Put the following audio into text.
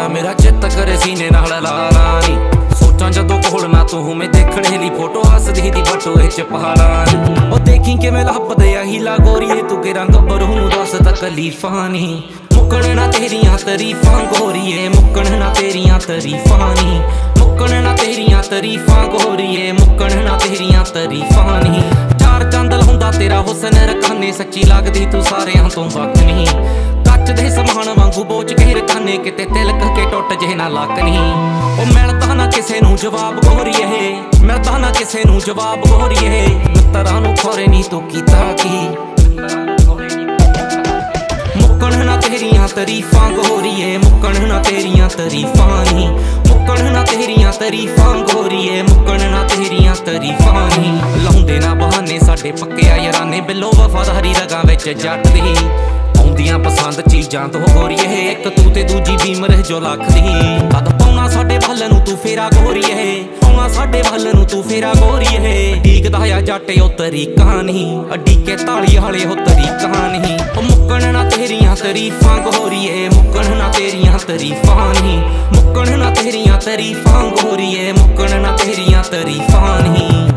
बड़ा मेरा चित करे सीने नाल लाला नी सोचां जदों कोल ना तू मैं देखने ली फोटो हसदी दी बटो च पहाड़ा ओ देखी किवें लभदे आ हीला गोरीए तू के रंग बरू नूं दस तकलीफां नी मुक्कण ना तेरियां तरीफां गोरीए मुक्कण ना तेरियां तरीफां नी मुक्कण ना तेरियां तरीफां गोरीए मुक्कण ना तेरियां तरीफां नी चार चंद लाउंदा तेरा हुसन रखाने सच्ची लगदी तू सारियां तो वक नहीं कच दे समान वांगू बोझ के रखाने किते तिलक के टुट जे ना लक नहीं ओ मिलदा ना किसे नूं जवाब गोरीए मिलदा ना किसे नूं जवाब गोरीए मित्तरां नूं खोरे नी तू कीता की मुक्कण ना तेरियां तरीफां गोरीए मुक्कण ना तेरियां तरीफां नी मुक्कण ना तेरियां तरीफां गोरीए मुक्कण ना तेरियां तरीफां नी लाउंदे ना बहाने साडे पक्के याराने बिलो वफादारी रगां विच जट दी आउंदियां पसंद चीजां तो गोरीए एक तू ते दूजी बीमर जो लख दी कद पाउणा साडे वल नूं तू फेरा गोरीए पाउणा साडे वल नूं तू फेरा गोरीए डीकदा आ जट ओ तरीकां नहीं अडीके ताली वाले हो तरीकां नहीं ओ मुक्कण ना तेरियां तरीफां गोरीए मुक्कण ना तेरियां तरीफां नहीं मुक्कण ना तेरियां तरीफां गोरीए मुक्कण ना तेरियां तरीफां नहीं।